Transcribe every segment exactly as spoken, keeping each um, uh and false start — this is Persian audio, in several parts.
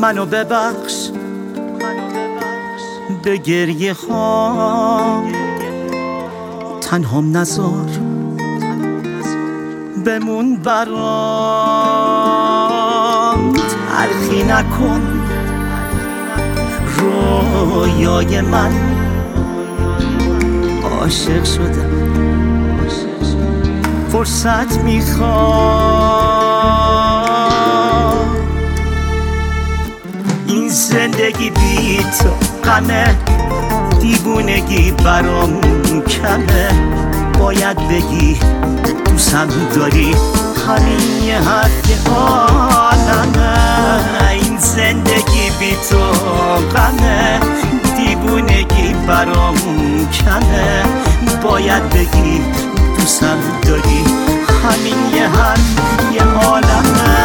منو ببخش به گریه ها، تنهام نذار بمون برام، تلخی نکن رویای من، عاشق شدم فرصت میخوام. این زندگی بی تو غمه، دیوونگی برام کمه، باید بگی دوستم داری، همین یه حرف عالمه. این زندگی بی تو غمه، دیوونگی برام کمه، باید بگی دوستم داری، همین یه حرف یه عالمه.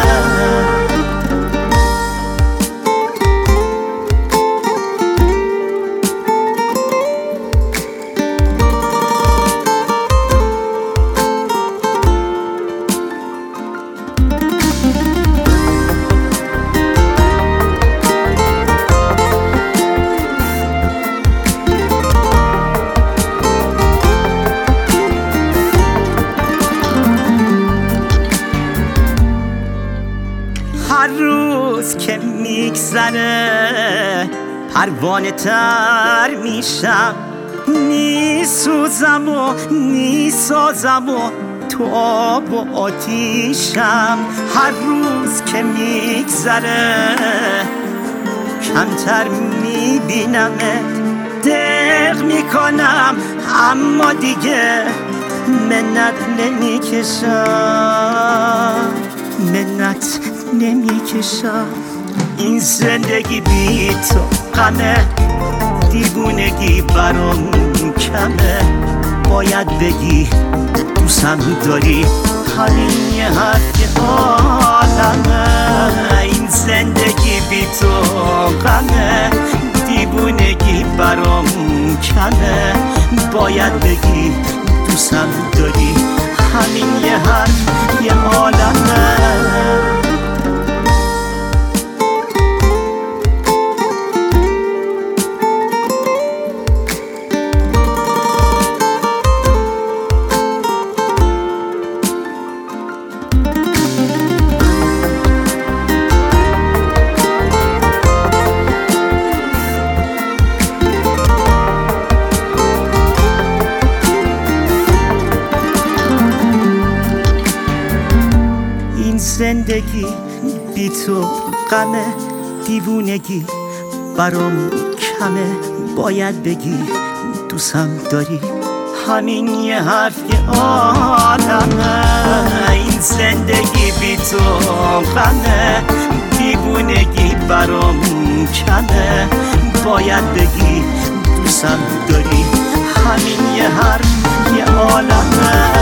هر روز که میگذره پروانه تر میشم، میسوزم و میسازم و تو آب و آتیشم. هر روز که میگذره کمتر میبینمت، دق میکنم اما دیگه منت نمیکشم، منت نمیکشم. این زندگی بی تو غمه، دیوونگی برام کمه، باید بگی دوستم داری، همین یه حرف عالمه. این زندگی بی تو غمه، دیوونگی برام کمه، باید بگی دوستم داری، همین یه حرف یه عالمه. زندگی بی تو غمه، دیوونگی برام کمه، باید بگی دوستم داری، همین یه حرف یه عالمه. این زندگی بی تو غمه، دیوونگی برام کمه، باید بگی دوستم داری، همین یه حرف یه عالمه.